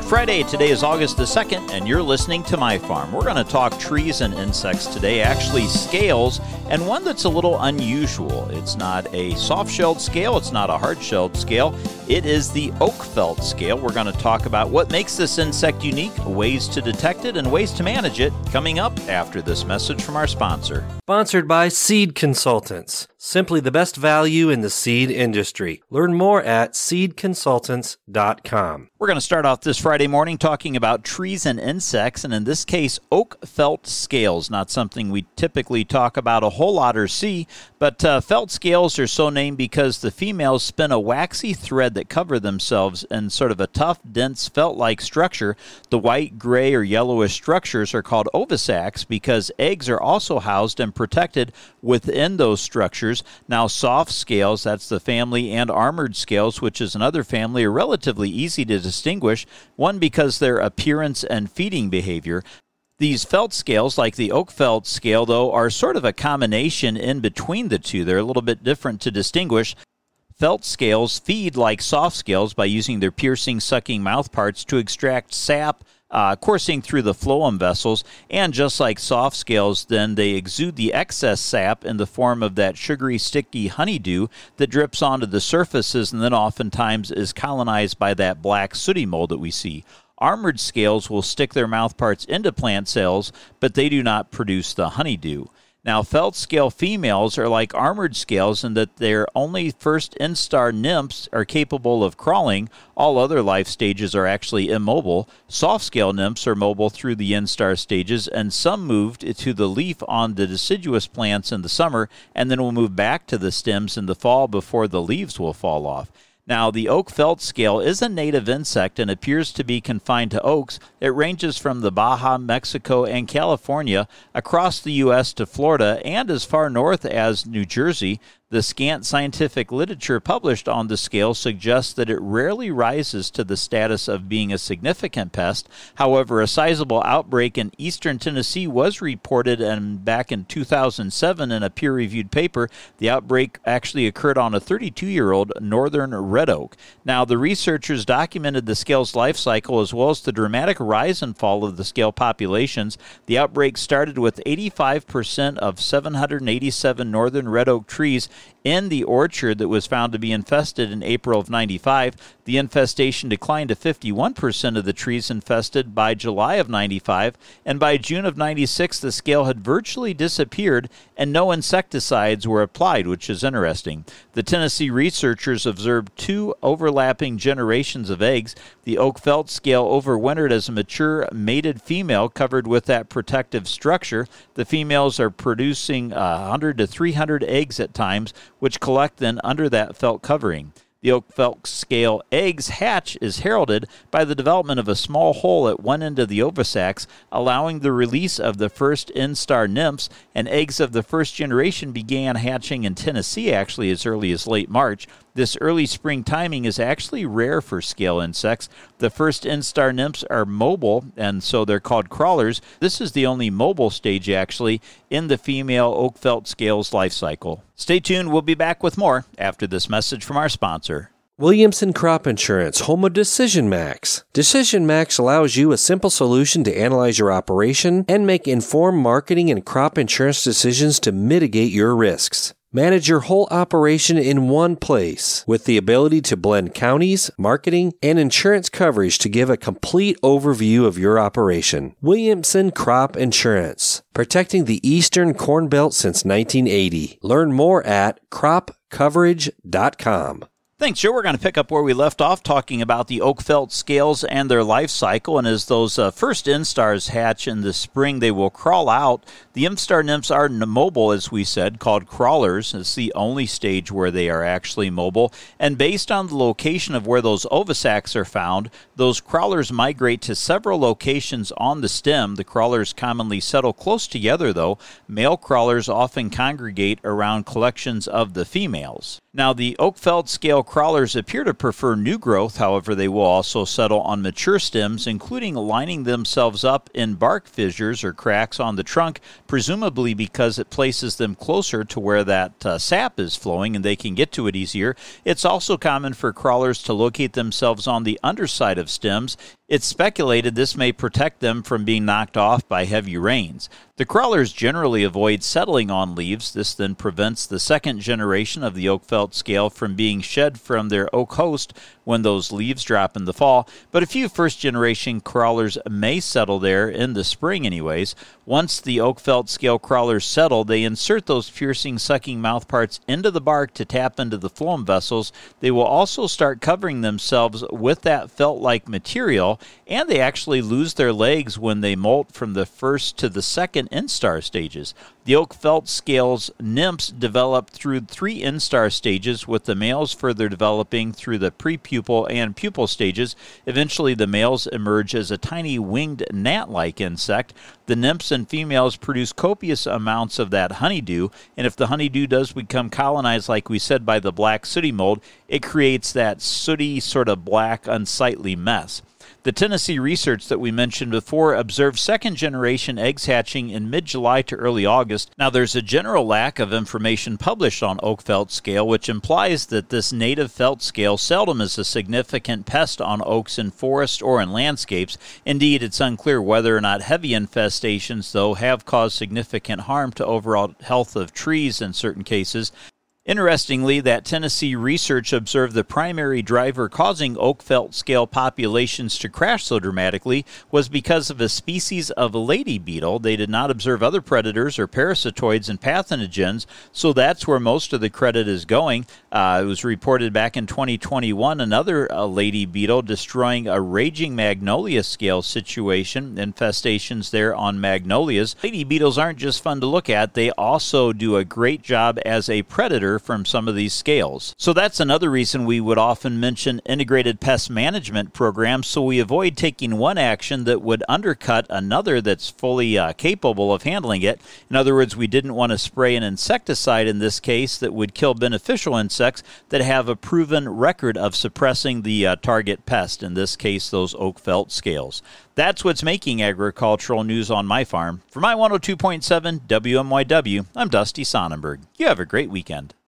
Friday, today is August the 2nd, and you're listening to My Farm. We're going to talk trees and insects today, actually scales, and one that's a little unusual. It's not a soft-shelled scale, it's not a hard-shelled scale. It is the oak felt scale. We're going to talk about what makes this insect unique, ways to detect it, and ways to manage it, coming up after this message from our sponsor. Sponsored by Seed Consultants. Simply the best value in the seed industry. Learn more at seedconsultants.com. We're going to start off this Friday morning talking about trees and insects, and in this case, oak felt scales. Not something we typically talk about a whole lot or see, but felt scales are so named because the females spin a waxy thread that cover themselves in sort of a tough, dense, felt-like structure. The white, gray, or yellowish structures are called ovisacs because eggs are also housed and protected within those structures. Now, soft scales, that's the family, and armored scales, which is another family, are relatively easy to distinguish, one because their appearance and feeding behavior. These felt scales, like the oak felt scale, though, are sort of a combination in between the two. They're a little bit different to distinguish. Felt scales feed like soft scales by using their piercing, sucking mouthparts to extract sap, coursing through the phloem vessels, and just like soft scales, then they exude the excess sap in the form of that sugary, sticky honeydew that drips onto the surfaces and then oftentimes is colonized by that black sooty mold that we see. Armored scales will stick their mouthparts into plant cells, but they do not produce the honeydew. Now, felt scale females are like armored scales in that their only first instar nymphs are capable of crawling. All other life stages are actually immobile. Soft scale nymphs are mobile through the instar stages, and some moved to the leaf on the deciduous plants in the summer and then will move back to the stems in the fall before the leaves will fall off. Now, the oak felt scale is a native insect and appears to be confined to oaks. It ranges from the Baja, Mexico, and California across the U.S. to Florida and as far north as New Jersey. The scant scientific literature published on the scale suggests that it rarely rises to the status of being a significant pest. However, a sizable outbreak in eastern Tennessee was reported back in 2007 in a peer-reviewed paper. The outbreak actually occurred on a 32-year-old northern red oak. Now, the researchers documented the scale's life cycle as well as the dramatic rise and fall of the scale populations. The outbreak started with 85% of 787 northern red oak trees in the orchard that was found to be infested in April of 95. The infestation declined to 51% of the trees infested by July of 95, and by June of 96, the scale had virtually disappeared and no insecticides were applied, which is interesting. The Tennessee researchers observed two overlapping generations of eggs. The oak felt scale overwintered as a mature mated female covered with that protective structure. The females are producing 100 to 300 eggs at times, which collect then under that felt covering. The oak felt scale eggs hatch is heralded by the development of a small hole at one end of the ovisacs, allowing the release of the first instar nymphs, and eggs of the first generation began hatching in Tennessee actually as early as late March. This early spring timing is actually rare for scale insects. The first instar nymphs are mobile, and so they're called crawlers. This is the only mobile stage, actually, in the female oak felt scale's life cycle. Stay tuned. We'll be back with more after this message from our sponsor. Williamson Crop Insurance, home of Decision Max. Decision Max allows you a simple solution to analyze your operation and make informed marketing and crop insurance decisions to mitigate your risks. Manage your whole operation in one place with the ability to blend counties, marketing, and insurance coverage to give a complete overview of your operation. Williamson Crop Insurance, protecting the Eastern Corn Belt since 1980. Learn more at cropcoverage.com. Thanks, Joe. We're going to pick up where we left off talking about the oak felt scales and their life cycle. And as those first instars hatch in the spring, they will crawl out. The instar nymphs are mobile, as we said, called crawlers. It's the only stage where they are actually mobile. And based on the location of where those ovisacs are found, those crawlers migrate to several locations on the stem. The crawlers commonly settle close together, though. Male crawlers often congregate around collections of the females. Now, the oak felt scale crawlers appear to prefer new growth. However, they will also settle on mature stems, including lining themselves up in bark fissures or cracks on the trunk, presumably because it places them closer to where that sap is flowing and they can get to it easier. It's also common for crawlers to locate themselves on the underside of stems. It's speculated this may protect them from being knocked off by heavy rains. The crawlers generally avoid settling on leaves. This then prevents the second generation of the oak felt scale from being shed from their oak host when those leaves drop in the fall. But a few first-generation crawlers may settle there in the spring anyways. Once the oak felt scale crawlers settle, they insert those piercing, sucking mouthparts into the bark to tap into the phloem vessels. They will also start covering themselves with that felt-like material, and they actually lose their legs when they molt from the first to the second instar stages. The oak felt scales nymphs develop through 3 instar stages, with the males further developing through the prepupal and pupal stages. Eventually, the males emerge as a tiny winged gnat-like insect. The nymphs and females produce copious amounts of that honeydew, and if the honeydew does become colonized, like we said, by the black sooty mold, it creates that sooty, sort of black, unsightly mess. The Tennessee research that we mentioned before observed second-generation eggs hatching in mid-July to early August. Now, there's a general lack of information published on oak felt scale, which implies that this native felt scale seldom is a significant pest on oaks in forests or in landscapes. Indeed, it's unclear whether or not heavy infestations, though, have caused significant harm to overall health of trees in certain cases. Interestingly, that Tennessee research observed the primary driver causing oak felt scale populations to crash so dramatically was because of a species of lady beetle. They did not observe other predators or parasitoids and pathogens, so that's where most of the credit is going. It was reported back in 2021, another lady beetle destroying a raging magnolia scale situation, infestations there on magnolias. Lady beetles aren't just fun to look at, they also do a great job as a predator from some of these scales. So that's another reason we would often mention integrated pest management programs, so we avoid taking one action that would undercut another that's fully capable of handling it. In other words, we didn't want to spray an insecticide in this case that would kill beneficial insects that have a proven record of suppressing the target pest, in this case those oak felt scales. That's what's making agricultural news on my farm. For my 102.7 WMYW, I'm Dusty Sonnenberg. You have a great weekend.